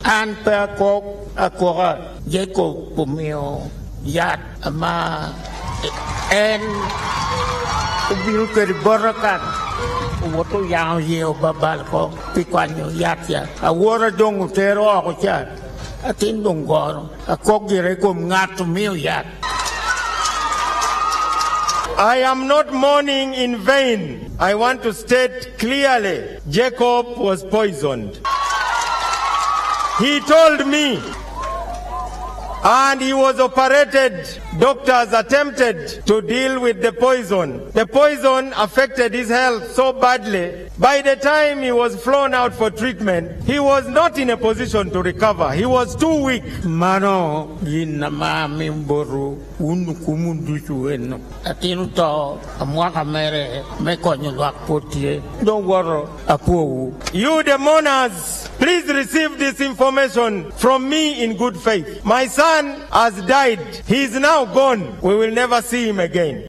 An pe akora Jacob pumio yat ama en ubil ke barakat woto yang yeo babal ko pikwanyo yat ya awora dong utero ako chat atin dong goro akok dire kum ngat mio yat. I am not mourning in vain. I want to state clearly, Jacob was poisoned. He told me, and he was operated. Doctors attempted to deal with the poison. The poison affected his health so badly. By the time he was flown out for treatment, he was not in a position to recover. He was too weak. Mano yinama mimboru unukumundu chueno. Atinu to amwaka mere mekonyo lwakpotie. Don't worry, apu. You the mourners, please receive this information from me in good faith. My son has died. He is now gone. We will never see him again.